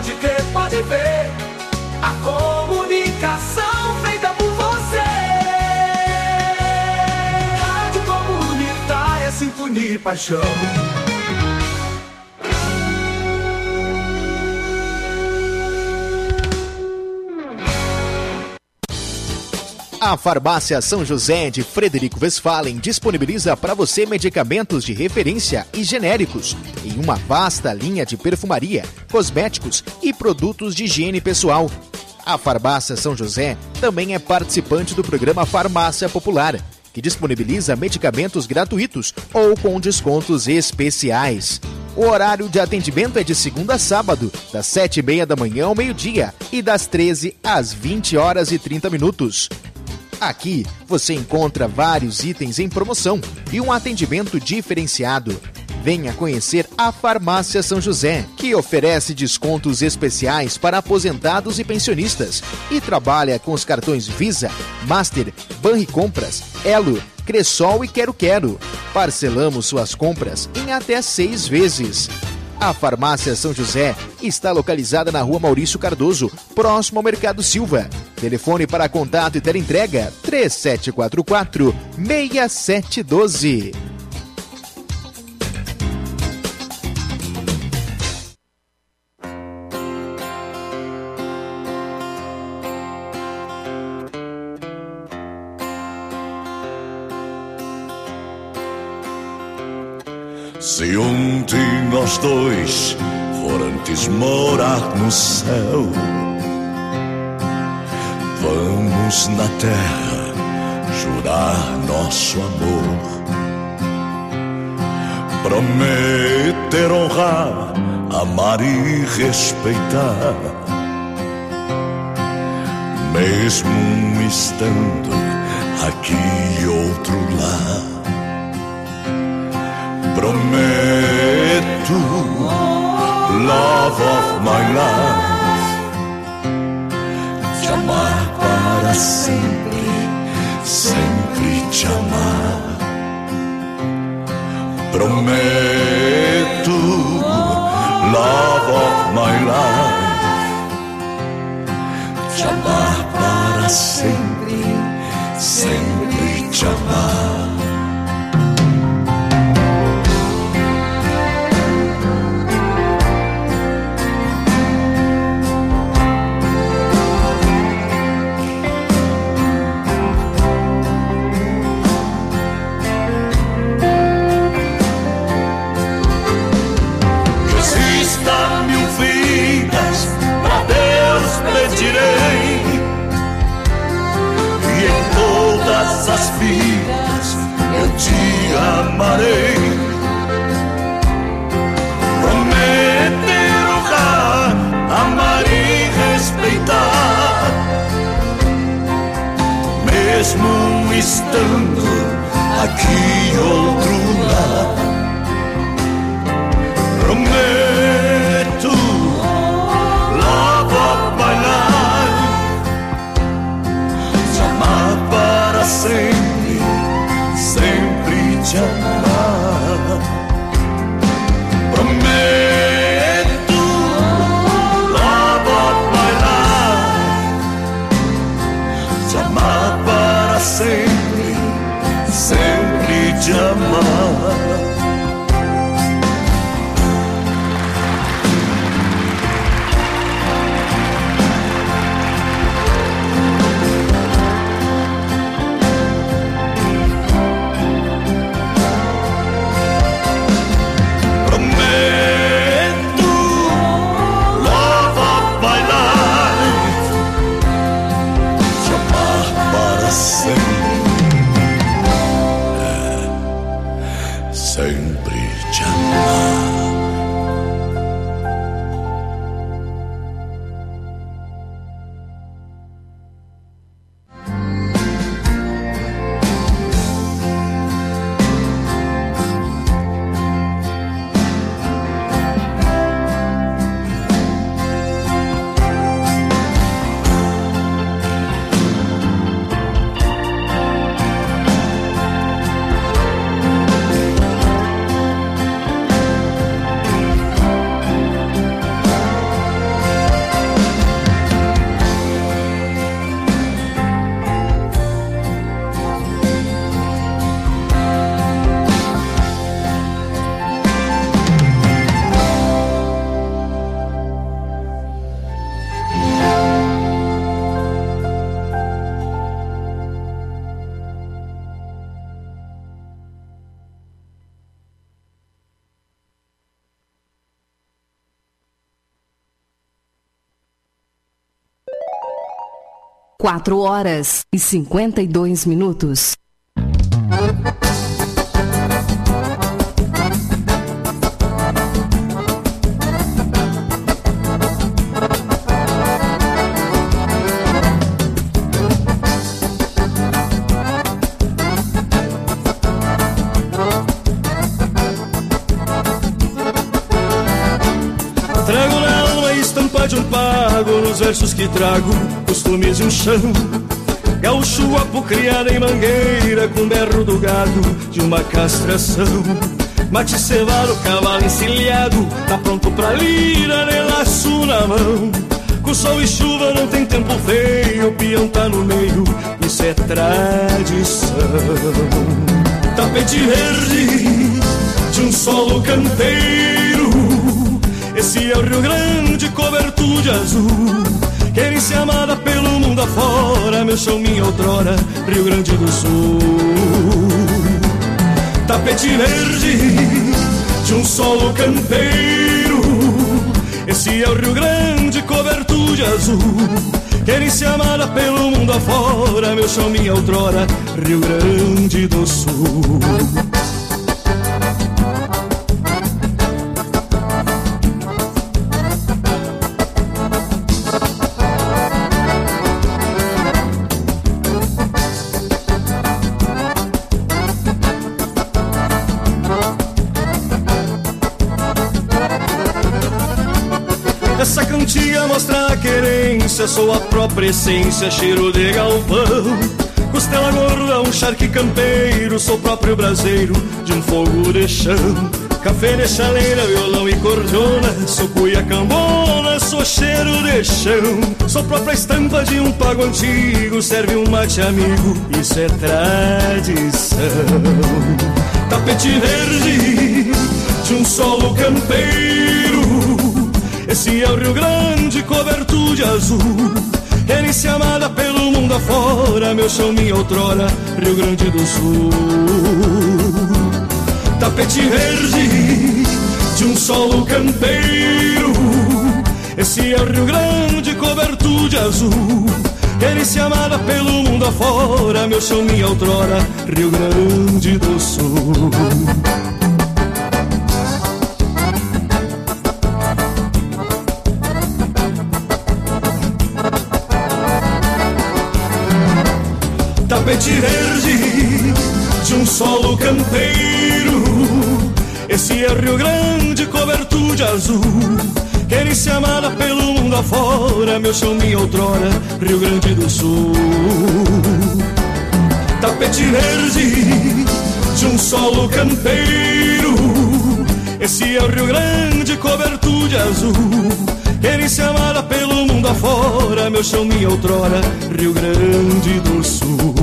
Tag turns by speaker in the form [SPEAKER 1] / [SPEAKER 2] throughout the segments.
[SPEAKER 1] Pode crer, pode ver, a comunicação feita por você. Rádio Comunitária, sintonia e paixão.
[SPEAKER 2] A Farmácia São José de Frederico Westphalen disponibiliza para você medicamentos de referência e genéricos em uma vasta linha de perfumaria, cosméticos e produtos de higiene pessoal. A Farmácia São José também é participante do programa Farmácia Popular, que disponibiliza medicamentos gratuitos ou com descontos especiais. O horário de atendimento é de segunda a sábado, das 7h30 da manhã ao meio-dia e das 13 às 20h30. Aqui você encontra vários itens em promoção e um atendimento diferenciado. Venha conhecer a Farmácia São José, que oferece descontos especiais para aposentados e pensionistas e trabalha com os cartões Visa, Master, Banricompras, Elo, Cressol e Quero Quero. Parcelamos suas compras em até 6 vezes. A Farmácia São José está localizada na Rua Maurício Cardoso, próximo ao Mercado Silva. Telefone para contato e teleentrega 3744-6712.
[SPEAKER 3] Se um de nós dois for antes morar no céu, vamos na terra jurar nosso amor, prometer honrar, amar e respeitar, mesmo estando aqui outro lá. Prometo, love of my life, te amar para sempre, sempre te amar. Prometo, love of my life, te amar para sempre, sempre te amar. As vidas eu te amarei, prometer honrar, amar e respeitar, mesmo estando aqui outro lado. Prometo, love of my life, te amar para sempre, sempre te amar. Prometo, love of my life, te amar para sempre, sempre te amar.
[SPEAKER 4] 4h52.
[SPEAKER 5] Trago na alma a estampa de um pago, nos versos que trago, costumes de um chão. Gaúcho guapo criado em mangueira, com berro do gado de uma castração. Mate cevado, cavalo encilhado, tá pronto pra lira, de laço na mão. Com sol e chuva não tem tempo feio, o peão tá no meio, isso é tradição. Tapete verde de um solo campeiro, esse é o Rio Grande coberto de azul. Querem-se amada pelo mundo afora, meu chão, minha outrora, Rio Grande do Sul. Tapete verde de um solo campeiro, esse é o Rio Grande coberto de azul. Querem-se amada pelo mundo afora, meu chão, minha outrora, Rio Grande do Sul. Essa cantiga mostra a querência, sou a própria essência, cheiro de galpão. Costela gorda, um charque campeiro, sou próprio braseiro de um fogo de chão. Café de chaleira, violão e cordiona, sou cuia cambona, sou cheiro de chão. Sou própria estampa de um pago antigo, serve um mate amigo, isso é tradição. Tapete verde de um solo campeiro, esse é o Rio Grande coberto de azul. Querem-se amada pelo mundo afora, meu chão, minha outrora, Rio Grande do Sul. Tapete verde de um solo campeiro, esse é o Rio Grande coberto de azul. Querem-se amada pelo mundo afora, meu chão, minha outrora, Rio Grande do Sul. Tapete verde de um solo campeiro, esse é o Rio Grande coberto de azul. Querem-se amada pelo mundo afora, meu chão, minha outrora, Rio Grande do Sul. Tapete verde de um solo campeiro, esse é o Rio Grande coberto de azul. Querem-se amada pelo mundo afora, meu chão, minha outrora, Rio Grande do Sul.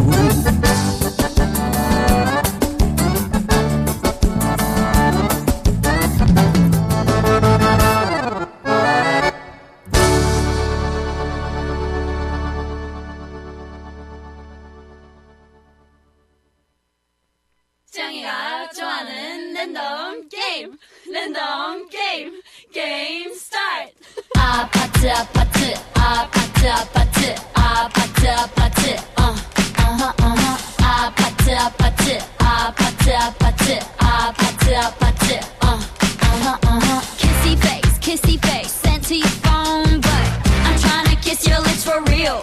[SPEAKER 6] 짱이가 좋아하는 랜덤 게임, 랜덤 게임, 게임 스타트. 아파트 아파트 아파트 아파트 아파트 아파트 아파트 아파트 아파트 아파트 아파트 아파트 kissy face sent to your phone, but I'm trying to kiss your lips for real.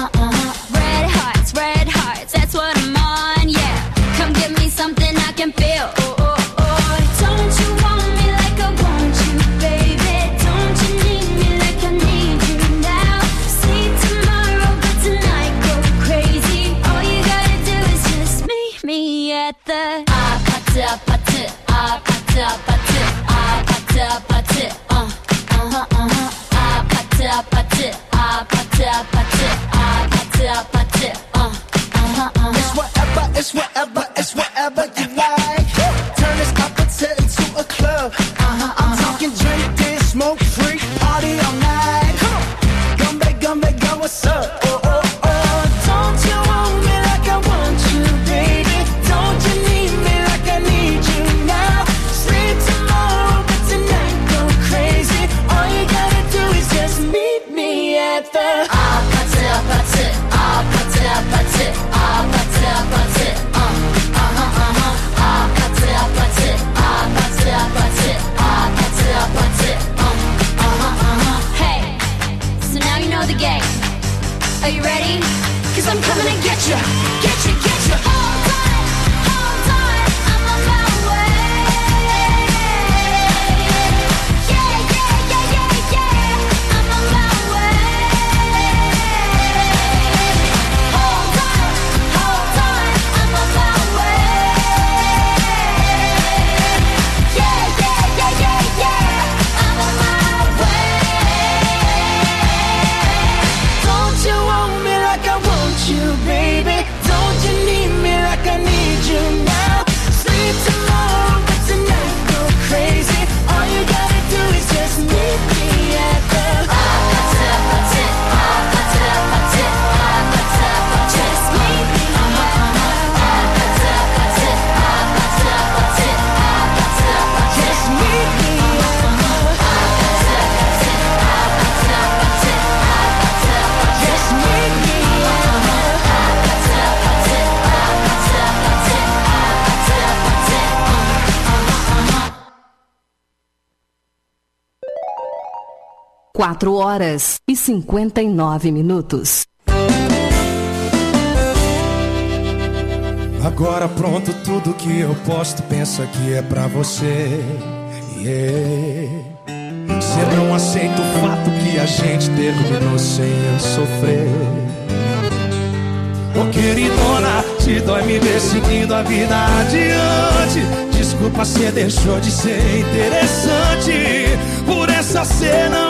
[SPEAKER 6] Red hearts, that's what I'm on, yeah. Come give me something I can feel. Don't you want me like I want you, baby? Don't you need me like I need you now? See tomorrow, but tonight
[SPEAKER 4] 4h59.
[SPEAKER 1] Agora pronto, tudo que eu posto, pensa que é pra você. Você não aceita o fato que a gente terminou sem eu sofrer. Ô queridona, te dói me ver seguindo a vida adiante. Desculpa, cê deixou de ser interessante. Por essa cê não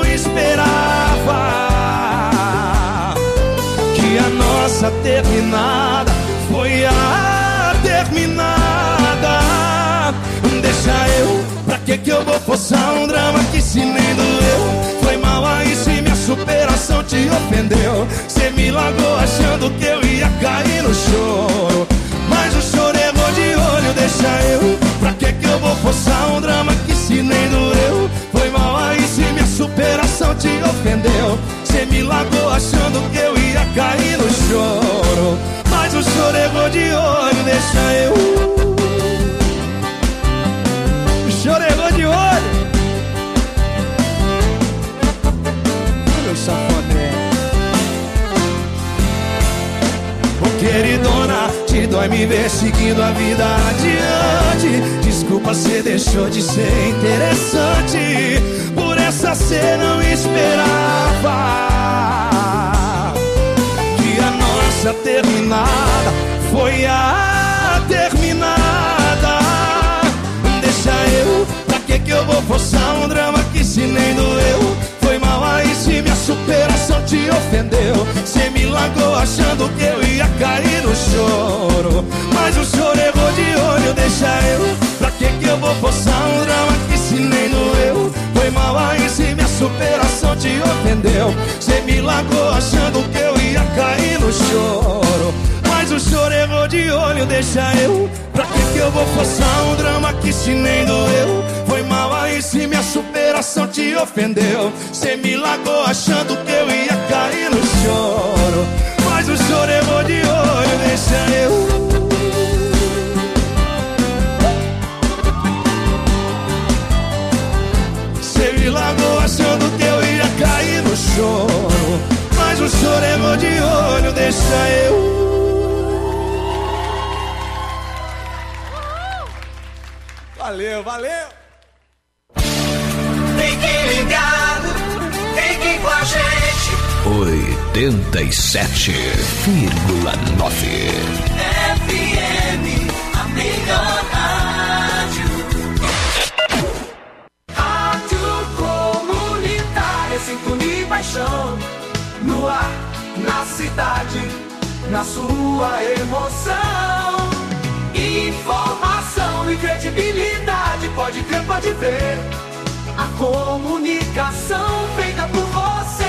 [SPEAKER 1] esperava que a nossa terminada foi a terminada. Deixa eu, pra que eu vou forçar um drama que se nem doeu? Foi mal aí se minha superação te ofendeu. Cê me largou achando que eu ia cair no choro, mas o choro errou de olho. Deixa eu, pra que eu vou forçar um drama que se nem doeu? Foi mal aí se minha superação te ofendeu. Cê me largou achando que eu ia cair no choro, mas o choro errou de olho. Deixa eu, o choro errou de olho. Olha o safadão. Ô queridona, te dói me ver seguindo a vida adiante. Desculpa, cê deixou de ser interessante. Por essa cê não esperava que a nossa terminada foi a terminada. Deixa eu, pra que eu vou forçar um drama que se nem doeu? Foi mal aí se minha superação te ofendeu. Cê me largou achando que eu ia cair no choro, mas o choro errou de olho. Deixa eu, pra que eu vou forçar um drama que se nem doeu? Foi mal aí se minha superação te ofendeu. Cê me largou achando que eu ia cair no choro, mas o choro errou de olho. Deixa eu, pra que eu vou forçar um drama que se nem doeu? Foi mal aí se minha superação te ofendeu. Cê me largou achando que eu ia cair no choro, mas o choro errou de olho. Deixa eu, cê me largou achando que eu ia cair no choro, mas o choro errou de olho. Deixa eu. Valeu, valeu!
[SPEAKER 7] Fique ligado, fique com a gente.
[SPEAKER 3] 87,9
[SPEAKER 7] FM, a melhor rádio.
[SPEAKER 1] Rádio Comunitária, sintonia e paixão. No ar, na cidade, na sua emoção. Informação e credibilidade, pode crer, pode ver. A comunicação feita por você.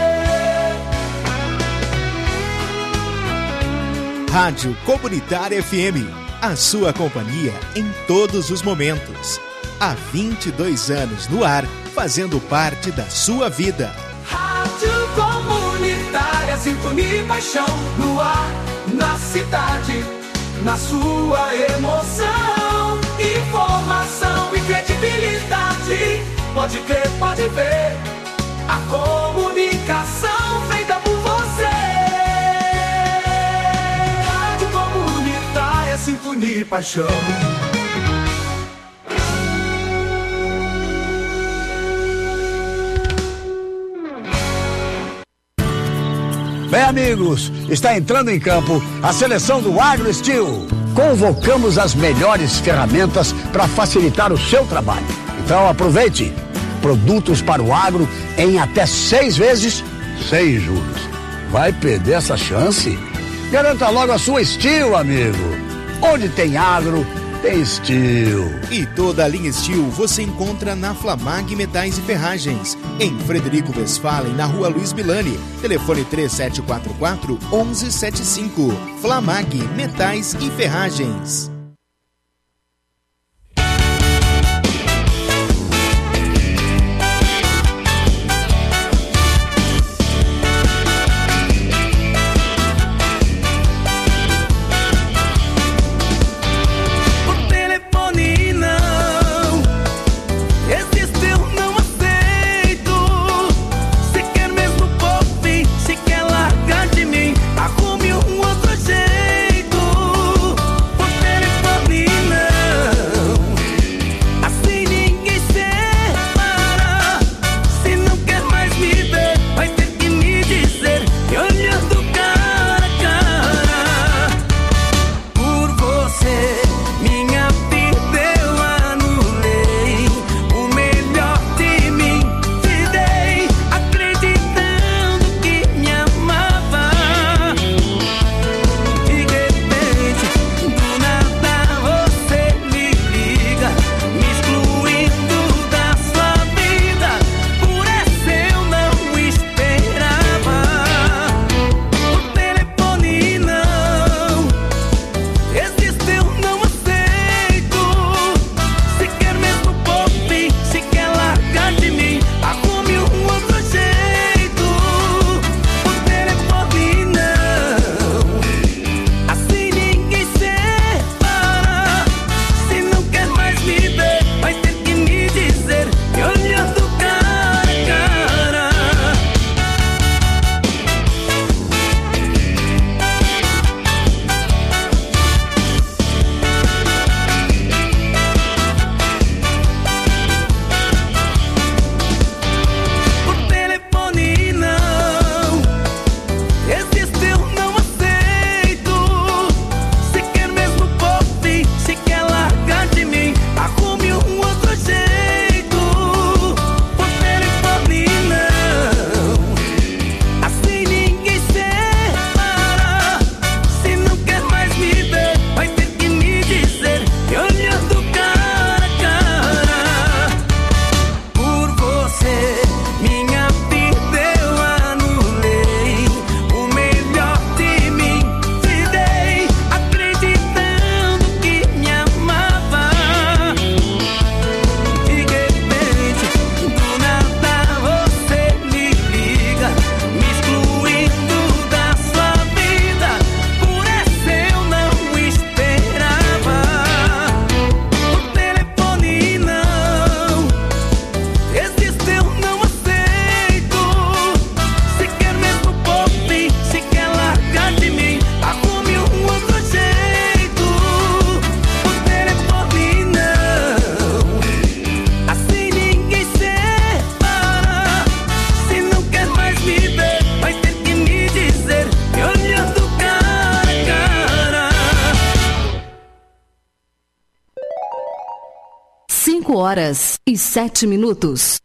[SPEAKER 2] Rádio Comunitária FM, a sua companhia em todos os momentos. Há 22 anos no ar, fazendo parte da sua vida.
[SPEAKER 1] Rádio Comunitária, sintonia e paixão. No ar, na cidade, na sua emoção. Informação e credibilidade, pode crer, pode ver. A comunicação feita por você. Rádio Comunitária, sintonia e paixão.
[SPEAKER 8] Bem, amigos, está entrando em campo a seleção do AgroSteel. Convocamos as melhores ferramentas para facilitar o seu trabalho. Então aproveite. Produtos para o agro em até 6 vezes, sem juros. Vai perder essa chance? Garanta logo a sua Steel, amigo. Onde tem agro, tem Steel.
[SPEAKER 2] E toda a linha Steel você encontra na Flamag Metais e Ferragens, em Frederico Westphalen, na Rua Luiz Milani. Telefone 3744-1175. Flamag Metais e Ferragens.
[SPEAKER 4] 8h07.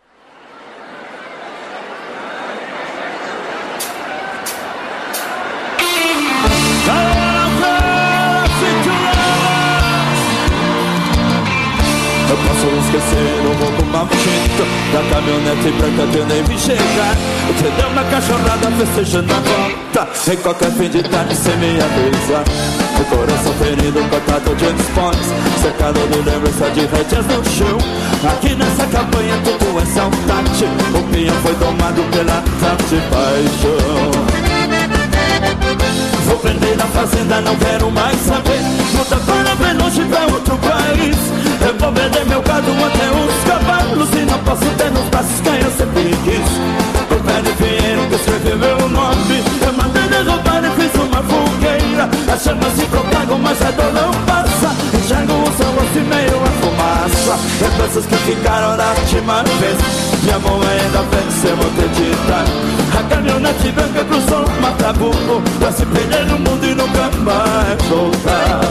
[SPEAKER 9] Eu posso esquecer o roubo maldito da caminhonete branca que eu nem vi chegar. Entendeu? Na cachorrada festejando a volta em qualquer fim de tarde sem me avisar. O coração ferido, cortado de dispones, cercado de lembrança de rédeas no chão. Aqui nessa campanha tudo é saudade. O peão foi tomado pela tal de paixão. Vou prender na fazenda, não quero mais saber. Muda para bem longe pra outro país. Eu vou vender meu gado até os cavalos e não posso ter nos braços quem eu sempre quis. O pé de pinheiro que escreveu meu nome, eu mandei derrubar e fiz uma fogueira. As chamas se propagam, mas a dor não passa. Enxergo o seu rosto e meio a fumaça. Lembranças que ficaram da última vez. Minha mão ainda vence, eu vou acreditar. A caminhonete branca cruzou o Matabuco pra se perder no mundo e nunca mais voltar.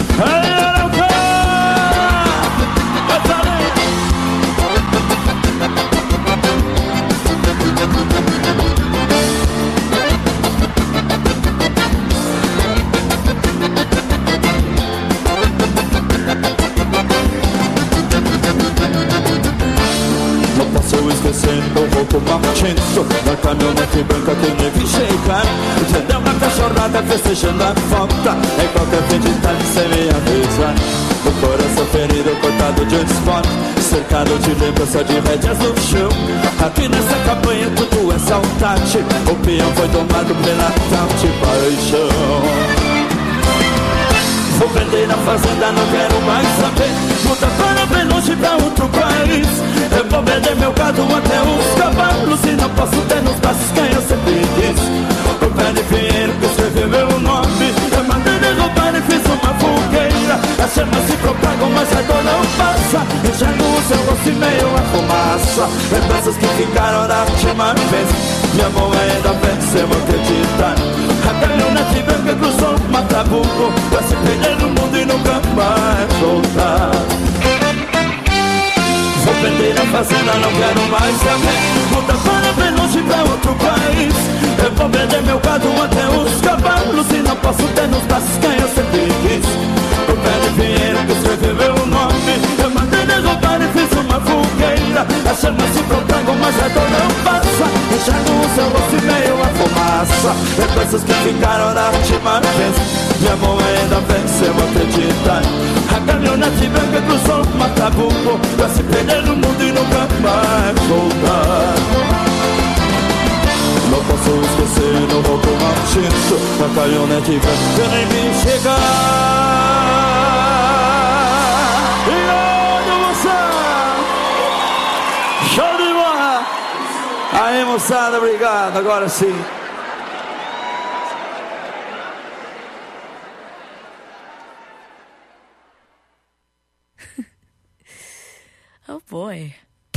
[SPEAKER 9] Não posso esquecer o roubo maldito da caminhonete branca que nem vi chegar. Entendeu? Na cachorrada festejando a volta em qualquer fim de tarde sem me avisar. O coração ferido, cortado de esporte, cercado de lembrança de rédeas no chão. Aqui nessa campanha tudo é saudade. O peão foi tomado pela tal de paixão. Vou prender na fazenda, não quero mais saber. Muda para bem longe pra outro país. Eu vou vender meu gado até os cavalos e não posso ter nos braços quem eu sempre quis. O pé de pinheiro que escreveu meu nome, eu mandei derrubar e fiz uma fogueira. As chamas se propagam, mas a dor não passa. Enxergo o seu rosto e meio a fumaça. Lembranças que ficaram da última vez. Minha mão ainda vence, eu vou acreditar. A caminhonete branca cruzou o Matabuco pra se perder no mundo e nunca mais voltar. Vou prender na fazenda, não quero mais saber. Muda para bem longe pra outro país. Eu vou vender meu gado até os cavalos e não posso ter nos braços quem eu sempre quis. O pé de pinheiro que escreveu meu nome, eu mandei derrubar e fiz uma fogueira. As chamas se propagam, mas a dor não passa. Enxergo o seu rosto e meio a fumaça. Lembranças que ficaram da última vez. Minha mão ainda vence, eu vou acreditar. A caminhonete branca cruzou o Matabuco pra se perder no mundo e nunca mais voltar. Não posso esquecer o roubo maldito da caminhonete branca que eu nem vi chegar. E olha, moçada! Show de bola! Aí, moçada, obrigado. Agora sim.
[SPEAKER 10] Oh boy.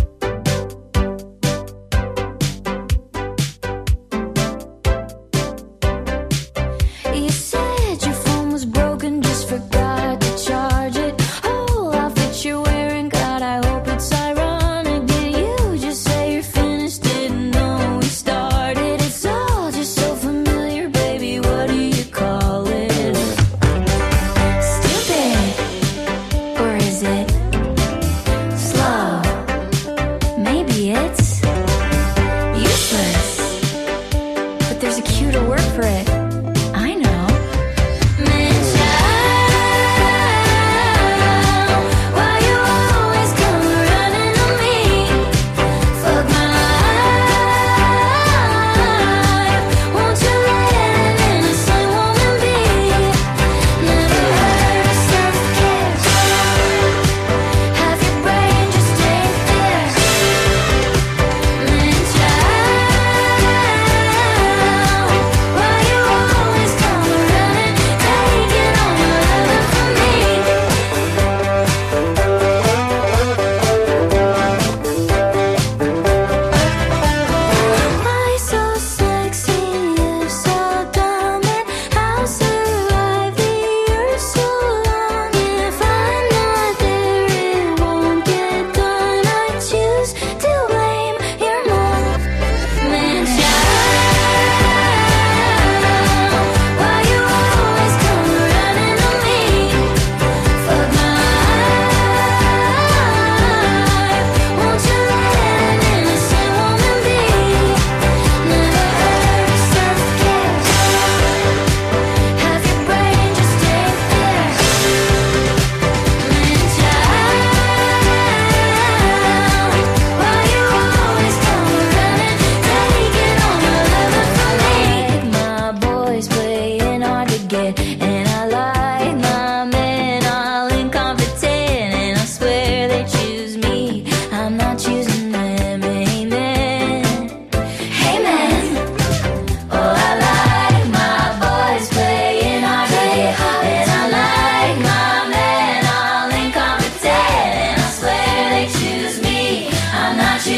[SPEAKER 6] You said your phone was broken, just forgot to charge it. Whole outfit you're wearing, God, I hope it's ironic. Did you just say you're finished? Didn't know we started. It's all just so familiar, baby. What do you call it? Stupid, or is it slow?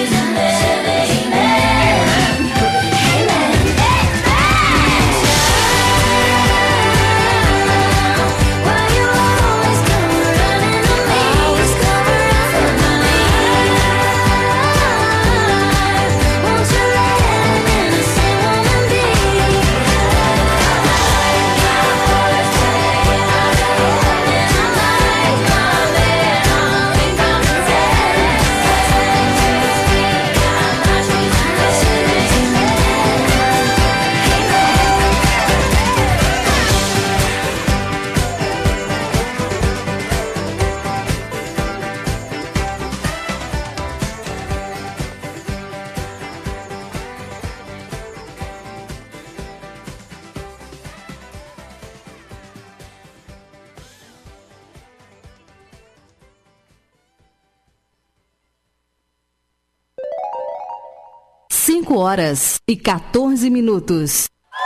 [SPEAKER 4] 5h14.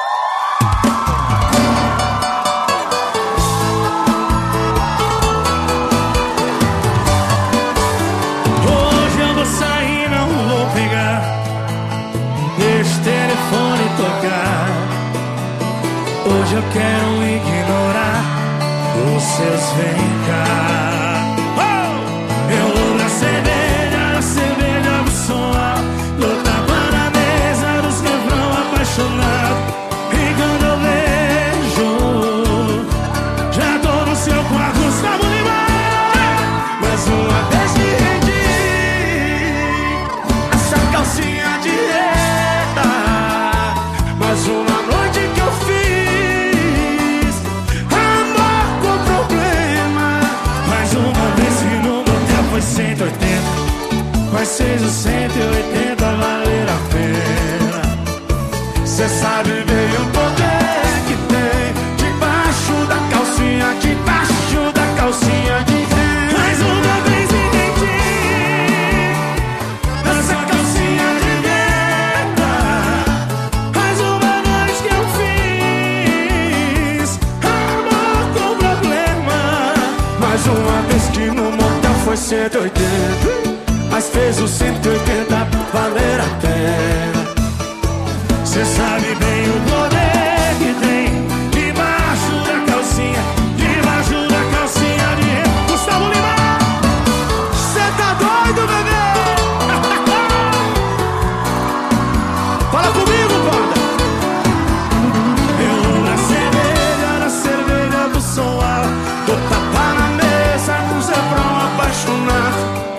[SPEAKER 1] Hoje eu vou sair, não vou pegar. Deixa o telefone tocar. Hoje eu quero ignorar os seus vem cá. Eu vou na cerveja do som alto. Tô tapando a mesa dos refrão apaixonado. E quando eu vejo, já tô no seu quarto, Gustavo Lima. Mais uma vez me rendi. Essa calcinha de reta. Mais uma noite que eu fiz amor com problema. Mais uma vez que no motel foi 180. Mas fez o 180 valer a pena. Cê sabe bem o poder que tem debaixo da calcinha, debaixo da calcinha de renda. Mais uma vez entendi. Nessa calcinha de renda. Mais uma noite que eu fiz amor com problema. Mais uma vez que no motel foi 180. Mas fez o 180 valer a pena. Cê sabe bem o poder que tem debaixo da calcinha, debaixo da calcinha de Gustavo Lima. Cê tá doido, bebê? Fala comigo, banda. Eu na cerveja do som alto. Tô tapa na mesa com Zé Brão apaixonado.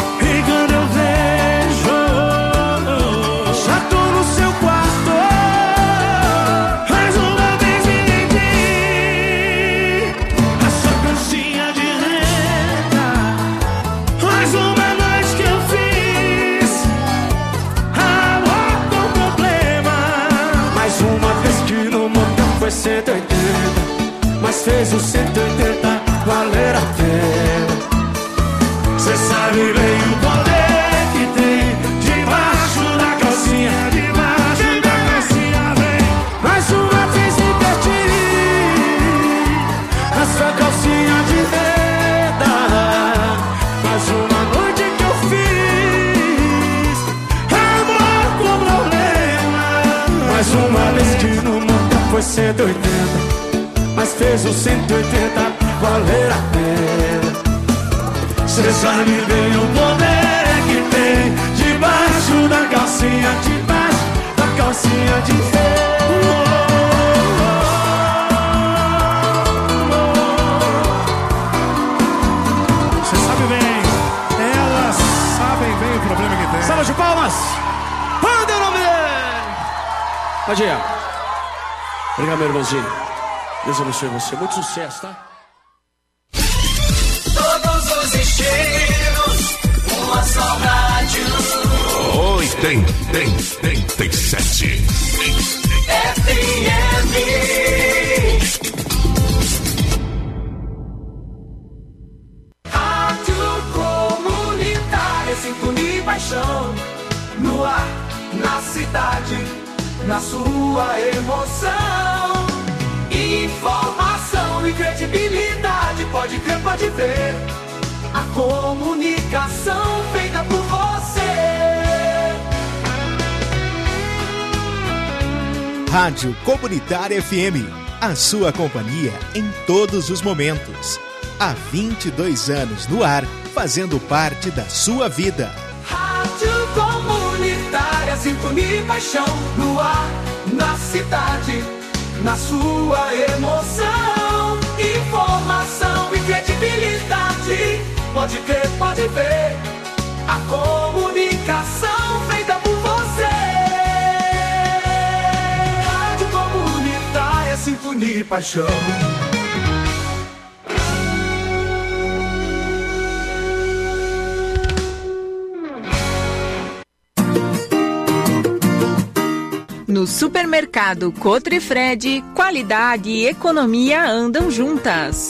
[SPEAKER 1] Foi 180, mas fez o 180 valer a pena. Cê sabe bem o poder que tem debaixo da calcinha, debaixo da calcinha, vem. Mais uma vez invertir a sua calcinha de renda. Mais uma noite que eu fiz amor com problema. Mais uma vez que no foi 180, mas fez o 180 valer a pena. Cê sabe bem o poder que tem debaixo da calcinha, debaixo da calcinha de Cê sabe bem, elas sabem bem o problema que tem.
[SPEAKER 11] Salva de palmas! Manda o nome dele! Tadinha. Obrigado, meu irmãozinho. Deus abençoe você. Muito sucesso, tá?
[SPEAKER 7] Todos os estilos, uma só rádio.
[SPEAKER 3] 87
[SPEAKER 7] FM. Rádio Comunitária, sintonia e paixão. No ar, na cidade, na sua emoção. Informação e credibilidade, pode crer, pode ver. A comunicação feita por você.
[SPEAKER 2] Rádio Comunitária FM, a sua companhia em todos os momentos. Há 22 anos no ar, fazendo parte da sua vida.
[SPEAKER 7] Rádio Comunitária, sintonia e paixão no ar, na cidade, na sua emoção. Informação e credibilidade, pode crer, pode ver. A comunicação feita por você. Rádio Comunitária, sintonia e paixão.
[SPEAKER 12] No supermercado Cotrifred, qualidade e economia andam juntas.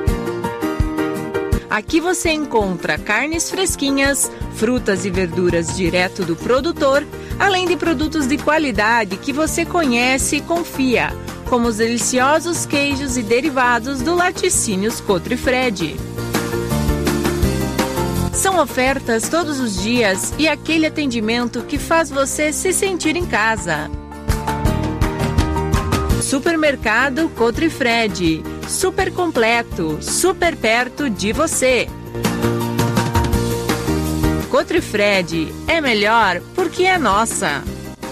[SPEAKER 12] Aqui você encontra carnes fresquinhas, frutas e verduras direto do produtor, além de produtos de qualidade que você conhece e confia, como os deliciosos queijos e derivados do Laticínios Cotrifred. São ofertas todos os dias e aquele atendimento que faz você se sentir em casa. Supermercado Cotrifred, super completo, super perto de você. Cotrifred é melhor porque é nossa.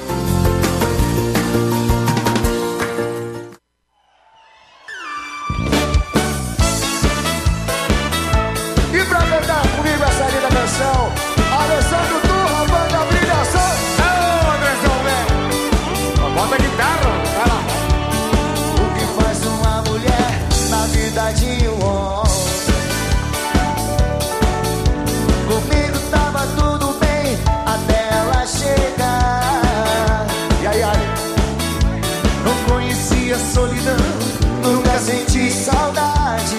[SPEAKER 13] E pra cantar comigo essa linda canção, Alessandro Turra, banda Brilhação. Ô, Andrezão, velho, bota a guitarra, vai lá. O que faz uma mulher na vida de um homem? Comigo tava tudo bem até ela chegar. E aí, não conhecia solidão, nunca senti saudade.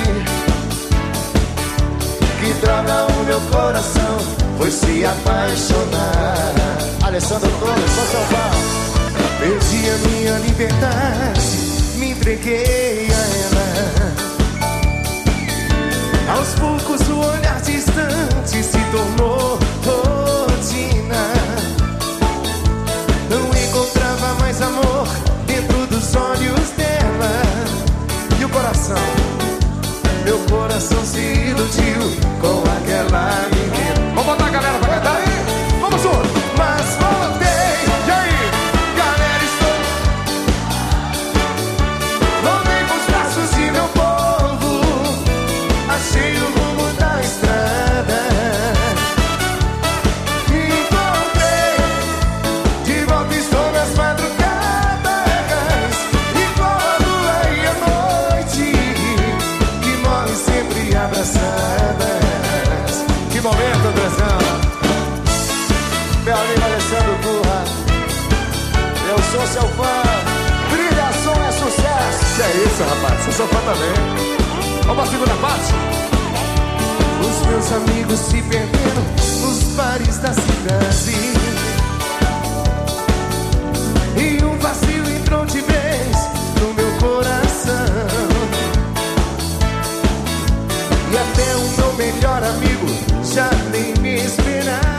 [SPEAKER 13] Que droga, o meu coração foi se apaixonar. Alessandro Torres, sou seu fã. Perdi a minha liberdade, me entreguei a ela. Aos poucos o olhar distante se tornou rotina. Não encontrava mais amor dentro dos olhos dela. E o coração, meu coração se iludiu com aquela menina. Vamos botar a galera pra cantar aí? Vamos junto! Mas voltei, e aí? Galera, estou voltei pros braços de meu povo. Achei o rumo da estrada. Me encontrei, de volta estou nas madrugadas, igual a lua e a noite, que morre sempre abraçadas. Que momento, Andrezão. Meu amigo Alessandro Turra, eu sou seu fã. Brilhação é sucesso. Que é isso, rapaz, eu sou fã também. Vamos à segunda parte. Os meus amigos se perderam nos bares da cidade, e um vazio entrou de vez no meu coração. E até o meu melhor amigo já nem me esperava.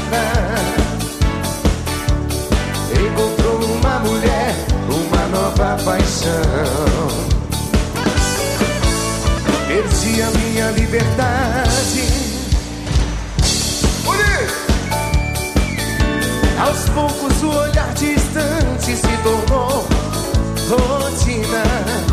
[SPEAKER 13] Encontrou uma mulher, uma nova paixão. Perdi a minha liberdade. Aos poucos o olhar distante se tornou rotina.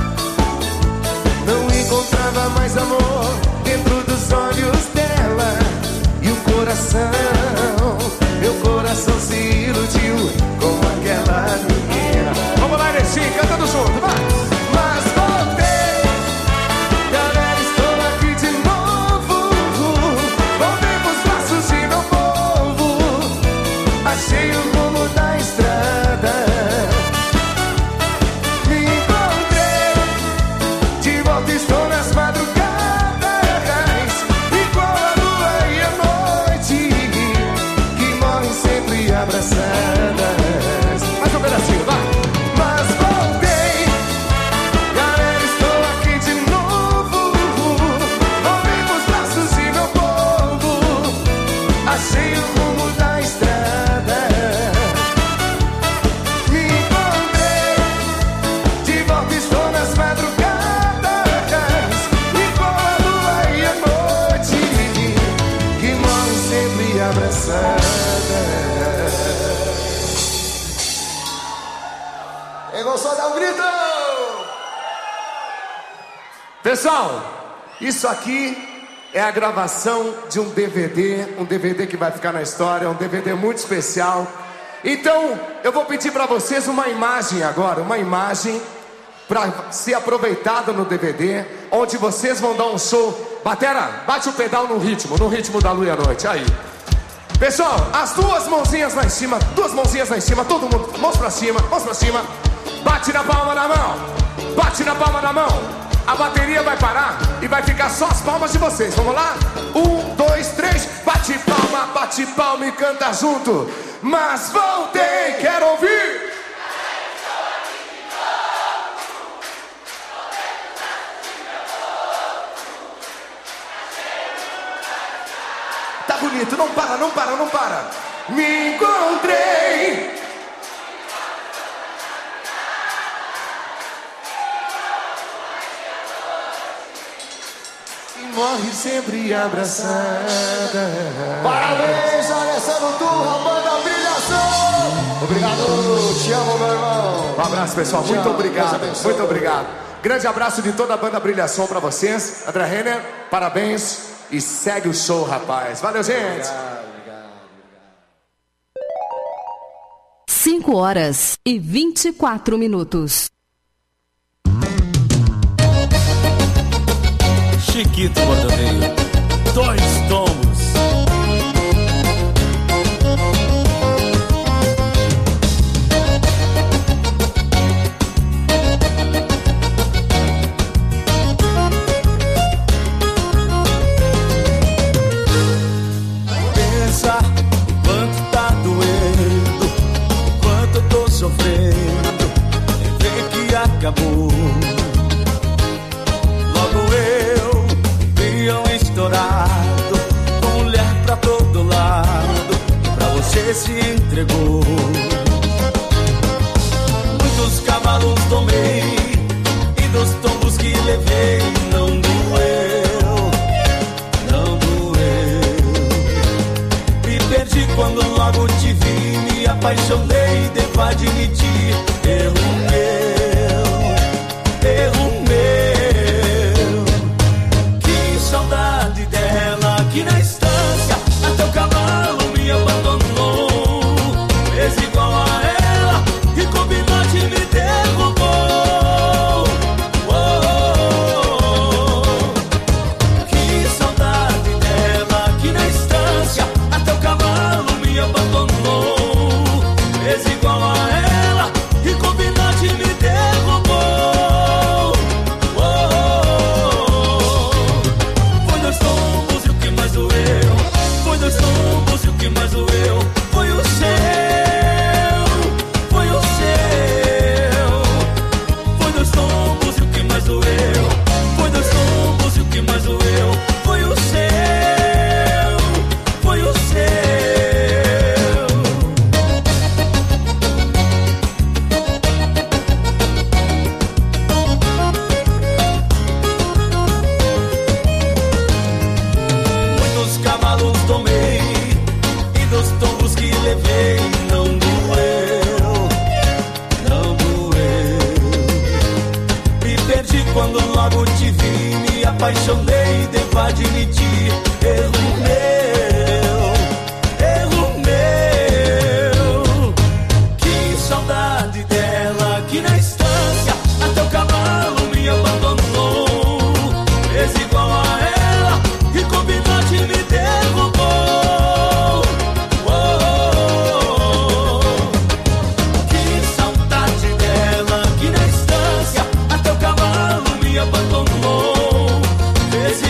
[SPEAKER 13] Não encontrava mais amor dentro dos olhos dela. E o coração, meu coração se iludiu com aquela menina. Vamos lá, Erecinho, cantando junto, vai! Mas voltei, galera, estou aqui de novo. Voltei pros braços de meu povo. Achei o rumo da estrada. Me encontrei, de volta estou nas madrugadas, igual a lua e a noite, Quem gostou, dá um grito!
[SPEAKER 14] Pessoal, isso aqui é a gravação de um DVD que vai ficar na história, um DVD muito especial. Então, eu vou pedir pra vocês uma imagem agora, uma imagem pra ser aproveitada no DVD, onde vocês vão dar um show. Batera, bate o pedal no ritmo da Lua e a Noite, aí. Pessoal, as duas mãozinhas lá em cima, todo mundo, mãos pra cima. Bate na palma da mão. A bateria vai parar e vai ficar só as palmas de vocês. Vamos lá? 1, 2, 3. Bate palma e canta junto. Mas voltei, quero ouvir. Tá bonito, não para. Me encontrei. Morre sempre abraçada.
[SPEAKER 13] Parabéns, Alessandro Turra, Banda Brilhação. Obrigado, te amo, meu irmão.
[SPEAKER 14] Um abraço, pessoal, muito obrigado. Grande abraço de toda a Banda Brilhação pra vocês. André Renner, parabéns e segue o show, rapaz. Valeu, gente.
[SPEAKER 4] Obrigado. 5h24.
[SPEAKER 9] Chiquito Bordoneio, 2 tomos.
[SPEAKER 5] Pensa o quanto tá doendo, o quanto eu tô sofrendo, e ver que acabou. Logo eu estourado, com mulher pra todo lado, pra você se entregou. Muitos cavalos tomei e dos tombos que levei não doeu. Me perdi quando logo te vi, me apaixonei, devo admitir, erro meu. Saudade dela aqui na estância, até o cavalo me abandonou. Fez igual a ela e combinou de me derrubou. Que saudade dela aqui na estância, até o cavalo me abandonou. Fez igual a ela e combinou de me derrubou. Foi dois tombos e o que mais doeu foi o seu. Foi dois tombos e o que mais doeu foi o seu. Muitos cavalos tomei e dos tombos que levei não doeu. Me perdi quando logo te vi, me apaixonei, devo admitir, erro meu. Que saudade dela aqui na estância, até o cavalo me abandonou. Fez igual a ela e combinou de me derrubou. Que saudade dela aqui na estância, até o cavalo me abandonou. Fez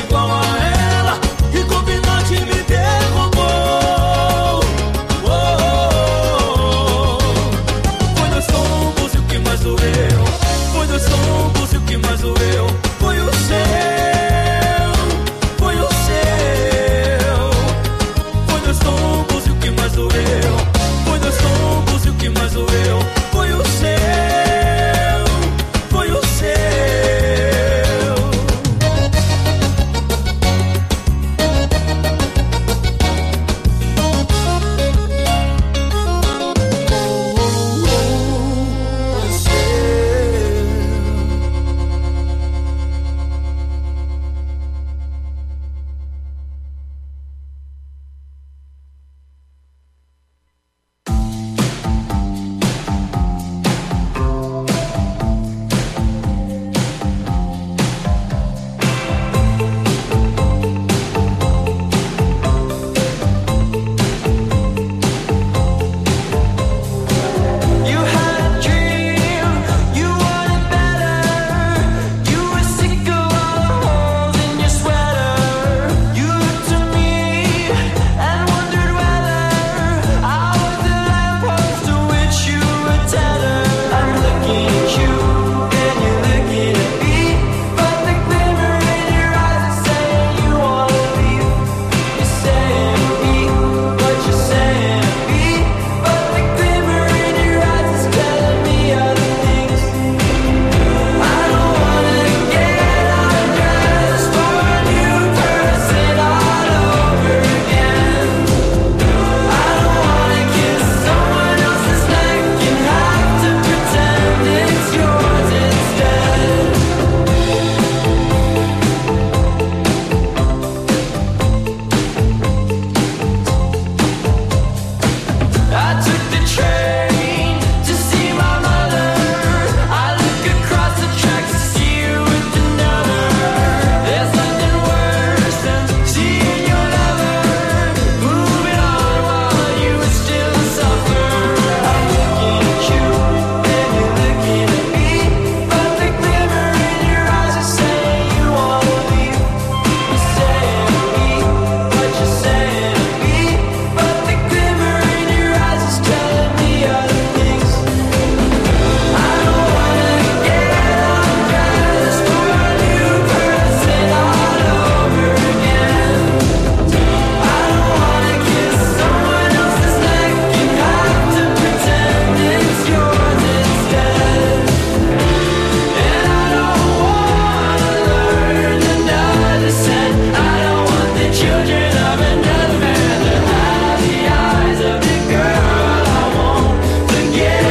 [SPEAKER 15] the train to see my mother. I look across the tracks to see you with another. There's nothing worse than seeing your lover moving on while you still suffer. I'm looking at you and you're looking at me, but the glimmer in your eyes is saying you wanna leave. You're saying to me what you're saying to me, but the glimmer in your eyes is telling me other things. I don't wanna get undressed for a new person all over again. I don't wanna kiss someone else's neck and have to pretend it's yours instead. And I don't wanna learn another scent. I don't want the children of another man to have the eyes of the girl I won't forget.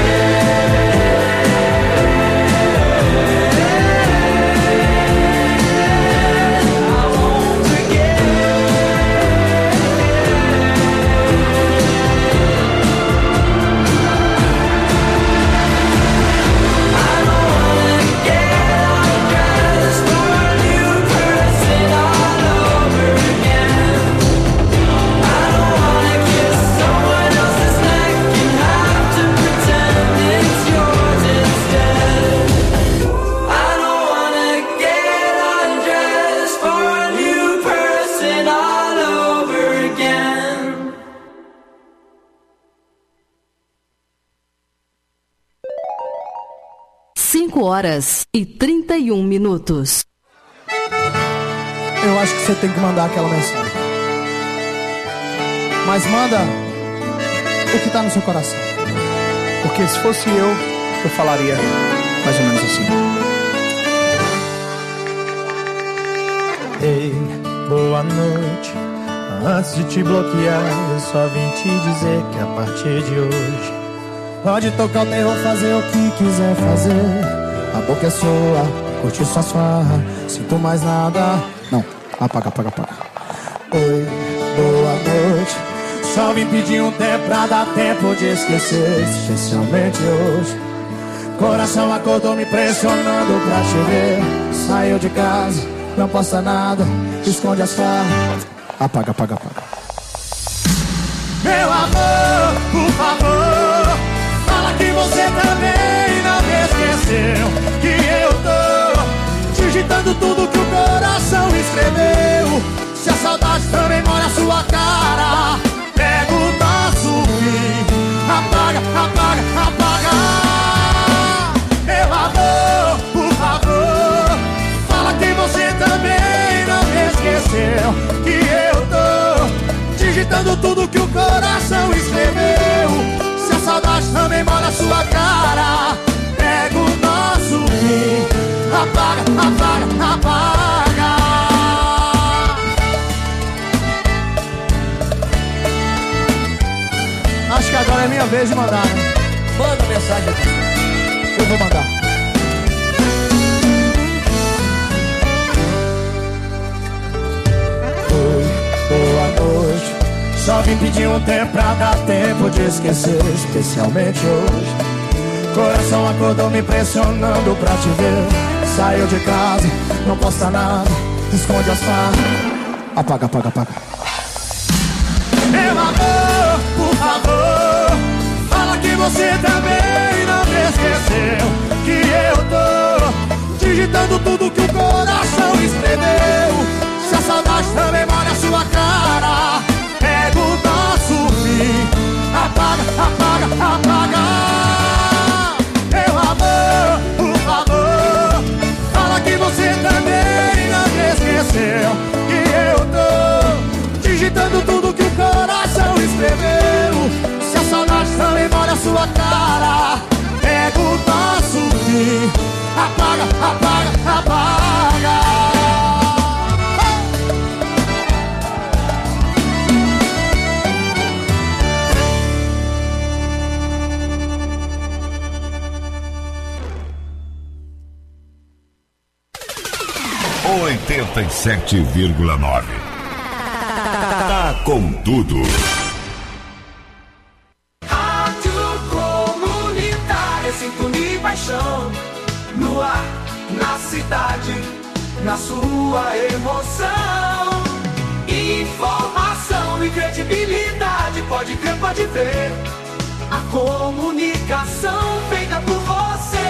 [SPEAKER 15] I won't forget. I don't wanna get undressed for a new person all over again. I don't wanna kiss someone else's neck and have to pretend it's yours instead. I don't wanna get undressed for a new person all over again.
[SPEAKER 4] 5h31.
[SPEAKER 16] Eu acho que você tem que mandar aquela mensagem. Mas manda o que tá no seu coração. Porque se fosse eu falaria mais ou menos assim.
[SPEAKER 17] Ei, boa noite. Antes de te bloquear, eu só vim te dizer que a partir de hoje
[SPEAKER 16] Pode tocar o terror, fazer o que quiser fazer. A boca é sua, curte sua farra. Sinto mais nada. Não, apaga. Oi, boa noite. Só vim pedir um tempo pra dar tempo de esquecer. Especialmente hoje. Coração acordou me pressionando pra te ver. Saiu de casa, não posta nada, esconde as farras. Apaga. Meu amor, por favor, fala que você também não me esqueceu. Que eu tô digitando tudo que o coração escreveu. Se a saudade também mora na sua cara, pega o nosso fim. Apaga. Meu amor, por favor, fala que você também não me esqueceu. Que eu tô digitando tudo que o coração escreveu. Se a saudade também mora na sua cara, pega o nosso fim. Apaga. Acho que agora é minha vez de mandar, né? Manda mensagem aqui. Eu vou mandar. Oi, boa noite. Só vim pedir um tempo pra dar tempo de esquecer. Especialmente hoje. Coração acordou me pressionando pra te ver. Saiu de casa, não posta nada, esconde as farras. Apaga. Meu amor, por favor, fala que você também não me esqueceu. Que eu tô digitando tudo que o coração escreveu. Se a saudade também mora na sua cara, pega o nosso fim. Apaga. Meu amor, por favor, fala que você também não me esqueceu. Que eu tô digitando tudo que o coração escreveu. Se a saudade também mora na sua cara, pega o nosso fim. Apaga.
[SPEAKER 18] 87,9. Tá com tudo.
[SPEAKER 15] Há
[SPEAKER 13] paixão. No ar, na cidade, na sua emoção. Informação e credibilidade, pode crer, pode ver. A comunicação feita por você.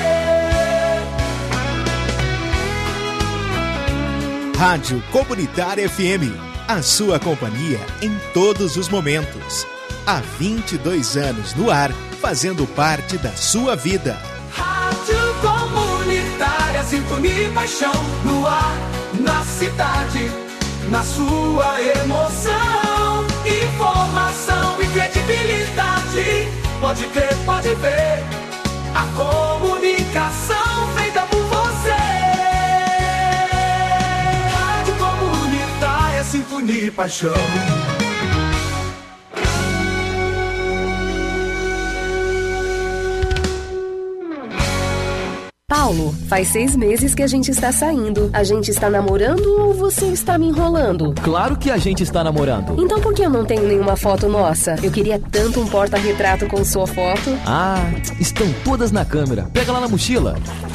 [SPEAKER 2] Rádio Comunitária FM, a sua companhia em todos os momentos. Há 22 anos no ar, fazendo parte da sua vida.
[SPEAKER 13] Rádio Comunitária, sintonia e paixão. No ar, na cidade, na sua emoção. Informação e credibilidade, pode crer, pode ver. A comunicação feita por você. Rádio Comunitária, sintonia e paixão.
[SPEAKER 4] Paulo, faz 6 meses que a gente está saindo. A gente está namorando ou você está me enrolando?
[SPEAKER 18] Claro que a gente está namorando.
[SPEAKER 4] Então por que eu não tenho nenhuma foto nossa? Eu queria tanto um porta-retrato com sua foto.
[SPEAKER 18] Ah, estão todas na câmera. Pega lá na mochila.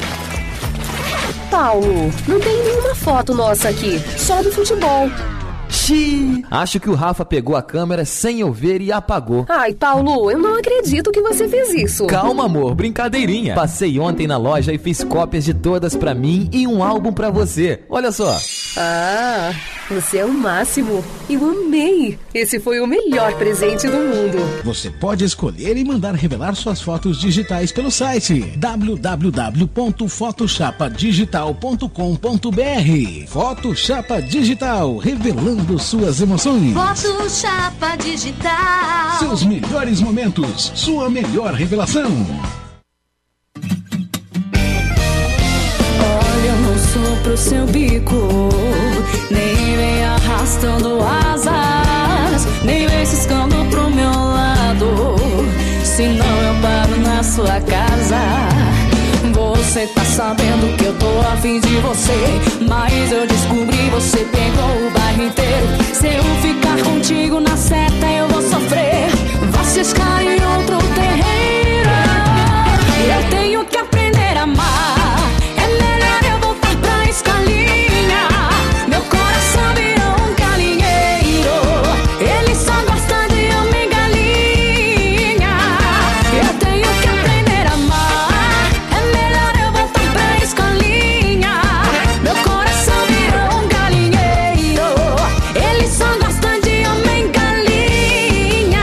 [SPEAKER 4] Paulo, não tem nenhuma foto nossa aqui, só do futebol.
[SPEAKER 18] Xiii, acho que o Rafa pegou a câmera sem eu ver e apagou.
[SPEAKER 4] Ai, Paulo, eu não acredito que você fez isso.
[SPEAKER 18] Calma, amor, brincadeirinha. Passei ontem na loja e fiz cópias de todas pra mim e um álbum pra você. Olha só.
[SPEAKER 4] Ah, você é o máximo. Eu amei. Esse foi o melhor presente do mundo.
[SPEAKER 19] Você pode escolher e mandar revelar suas fotos digitais pelo site www.photosapadigital.com.br. Photoshapa Digital, revelando suas emoções.
[SPEAKER 15] Photoshapa Digital.
[SPEAKER 19] Seus melhores momentos, sua melhor revelação.
[SPEAKER 15] Olha, eu não sou pro seu bico, nem vem arrastando asas, nem vem ciscando pro meu lado, senão eu paro na sua casa. Você tá sabendo que eu tô afim de você, mas eu descobri você pegou o bairro inteiro. Se eu ficar contigo na seta eu vou sofrer, vá ciscar em outro terreiro. Eu tenho que aprender a amar, é melhor eu voltar pra escolinha. Meu coração virou um galinheiro, ele só gosta de homem galinha. Eu tenho que aprender a amar, é melhor eu voltar pra escolinha. Meu coração virou um galinheiro, ele só gosta de homem galinha.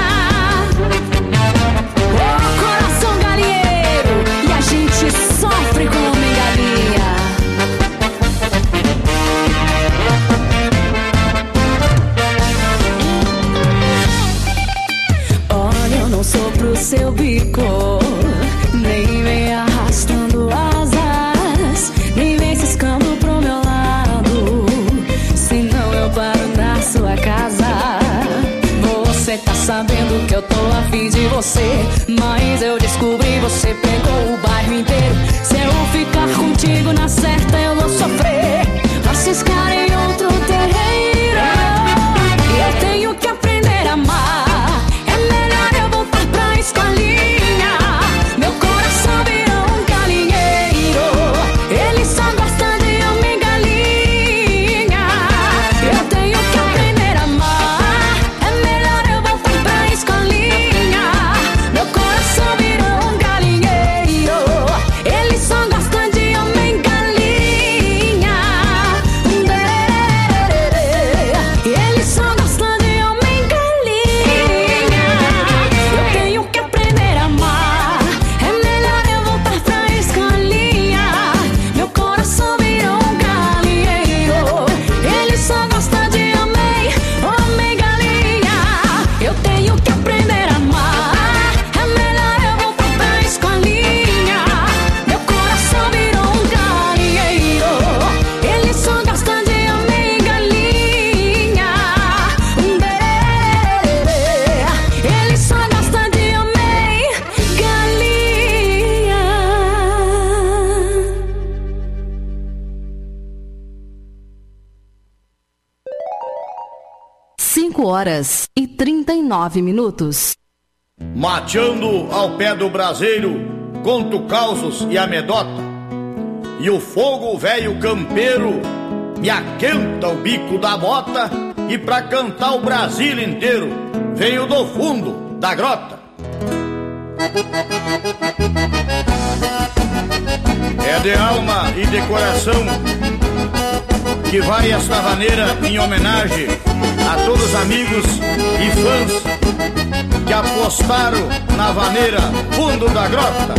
[SPEAKER 15] Oh, coração galinheiro, e a gente sofre com homem galinha. Olha, eu não sou pro seu bico, nem vem arrastando asas, nem vem ciscando pro meu lado, senão eu paro na sua casa. Você tá sabendo que eu tô afim de você, mas eu descobri você pegou o bairro inteiro. Se eu ficar contigo na certa eu vou sofrer, vá ciscar em outro terreiro. Eu tenho que aprender a amar, é melhor eu voltar pra escolinha. Meu coração virou um galinheiro, ele só gosta de homem galinha. Eu tenho que aprender a amar, é melhor eu voltar pra escolinha. Meu coração virou um galinheiro, ele só gosta de homem galinha. Ele só gosta de homem galinha. Eu tenho que aprender a amar, é melhor eu voltar pra escolinha. Meu coração virou um galinheiro, ele só gosta de homem galinha. Eu tenho que aprender a amar, é melhor eu voltar pra escolinha. Meu coração virou um galinheiro, ele só gosta de homem galinha. Ele só gosta de homem galinha.
[SPEAKER 4] 5h39.
[SPEAKER 20] Mateando ao pé do braseiro, conto causos e amedota, e o fogo velho campeiro me aquenta o bico da bota, e pra cantar o Brasil inteiro venho do fundo da grota. É de alma e de coração que vai esta vaneira em homenagem a todos os amigos e fãs que apostaram na vaneira fundo da grota.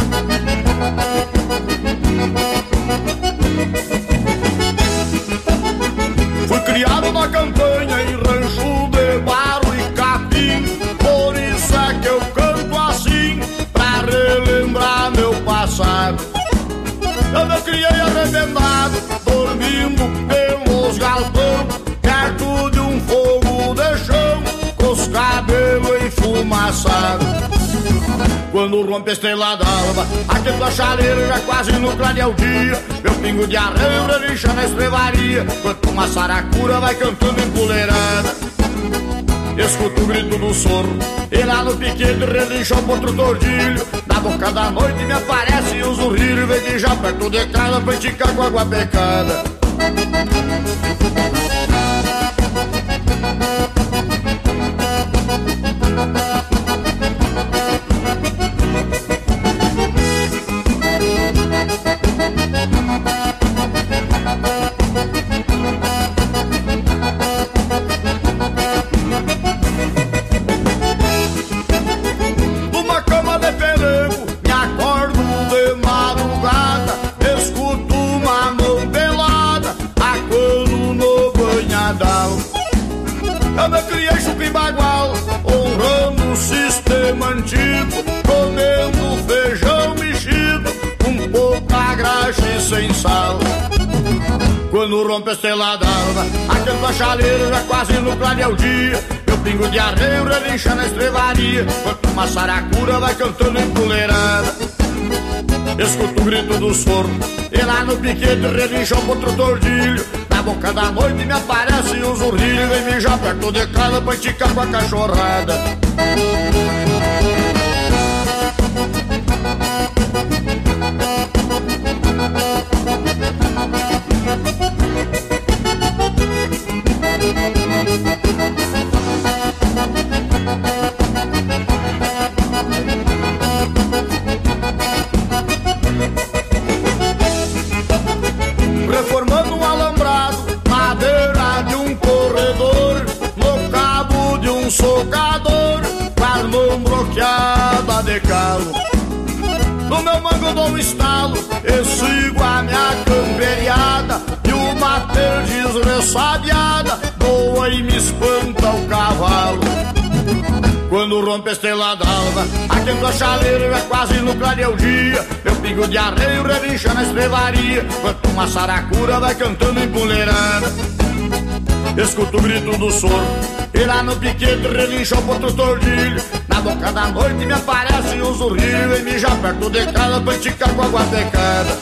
[SPEAKER 20] Fui criado na campanha em rancho de barro e capim, por isso é que eu canto assim, pra relembrar meu passado. Eu me criei arrebentado, dormindo pelos galpão, perto de um fogo de chão, com os cabelos enfumaçados. Quando rompe a estrela d'alva, aqui tua chaleira já quase no clarear o dia, meu pingo de arranho relincha na estrevaria, quanto uma saracura vai cantando empoleirada. Escuto o grito do sorro, e lá no piquete relincha um potro tordilho. Na boca da noite me aparece o zurrilho, vem de já perto de casa pra esticar com água pecada. Eu me criei chupa e bagual, honrando o sistema antigo, comendo feijão mexido, com pouca graxa e sem sal. Quando rompe a estrela d'alva, aquele tua chaleira já quase no clarear o dia, meu pingo de arreio relincha na estrevaria, quanto uma saracura vai cantando empoleirada. Escuto o grito do sorro, e lá no piquete relincha um potro tordilho. Na boca da noite me aparece o zurrilho, vem mijar perto de casa pra esticar com a cachorrada. Reformando um alambrado, madeira de um corredor, no cabo de um socador, com a mão bloqueada de calo. No meu mango dou um estalo, eu sigo a minha camperiada, e o bater desressabiada voa e me espanta o cavalo. Quando rompe a estrela d'alva, aqui na chaleira já quase no clarear o dia, meu pingo de arreio relincha na estrevaria, quanto uma saracura vai cantando empoleirada. Escuto o grito do sorro, e lá no piquete relincha o potro tordilho. Na boca da noite me aparece o zurrilho, e me já perto de casa pra esticar com água pecada.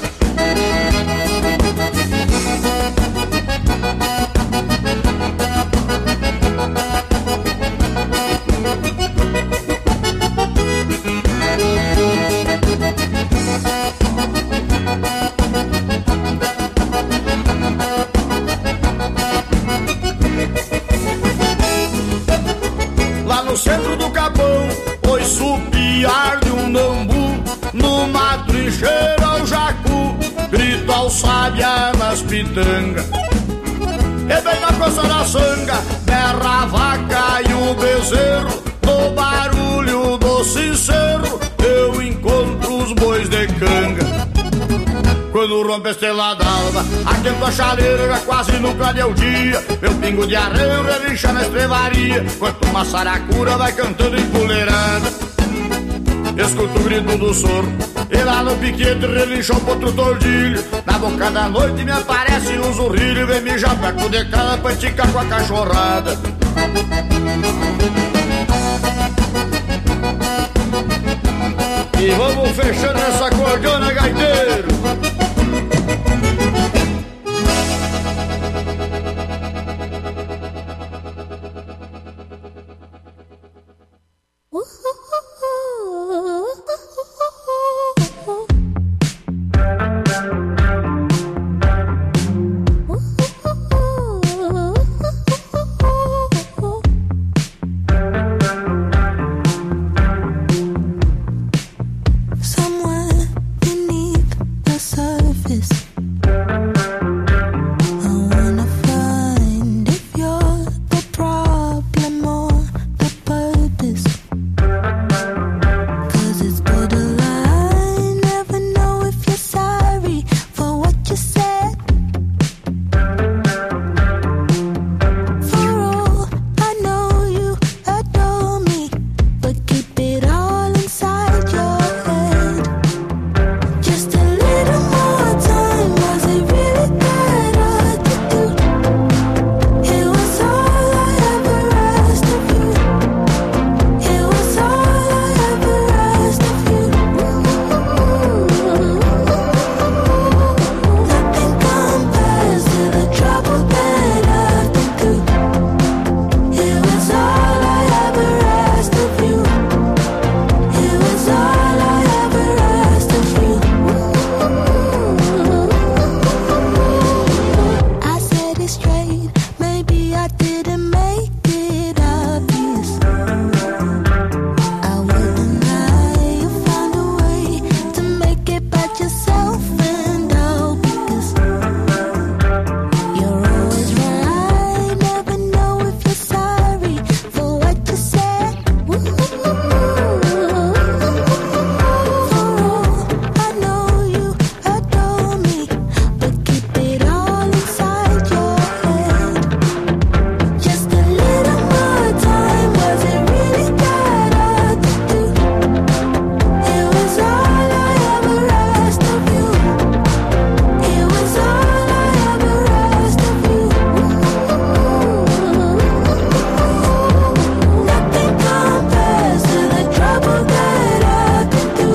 [SPEAKER 20] No centro do capão, ouço o piar de um nambu, numa trincheira ao jacu, grito ao sábia nas pitangas. E bem na costa da sanga, berra a vaca e o bezerro, no barulho do sincero, eu encontro os bois de canga. Quando rompe a estrela d'alva, aqui na chaleira já quase no clarear o dia, meu pingo de arreio relincha na estrevaria, quanto uma saracura vai cantando empoleirada. Escuto o grito do sorro, e lá no piquete relincha um potro tordilho. Na boca da noite me aparece o zurrilho, vem mijar perto de casa pra esticar com a cachorrada. E vamos fechando essa cordona, gaiteiro.